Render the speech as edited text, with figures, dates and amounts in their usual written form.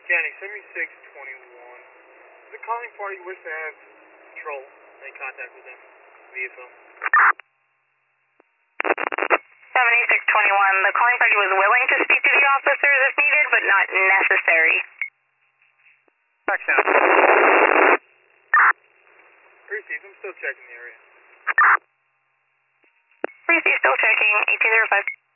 County 7621. The calling party wish to have control. Make contact with them via phone. 7621. The calling party was willing to speak to the officers if needed, but not necessary. Back down. Received. I'm still checking the area. Received. Still checking. 1805.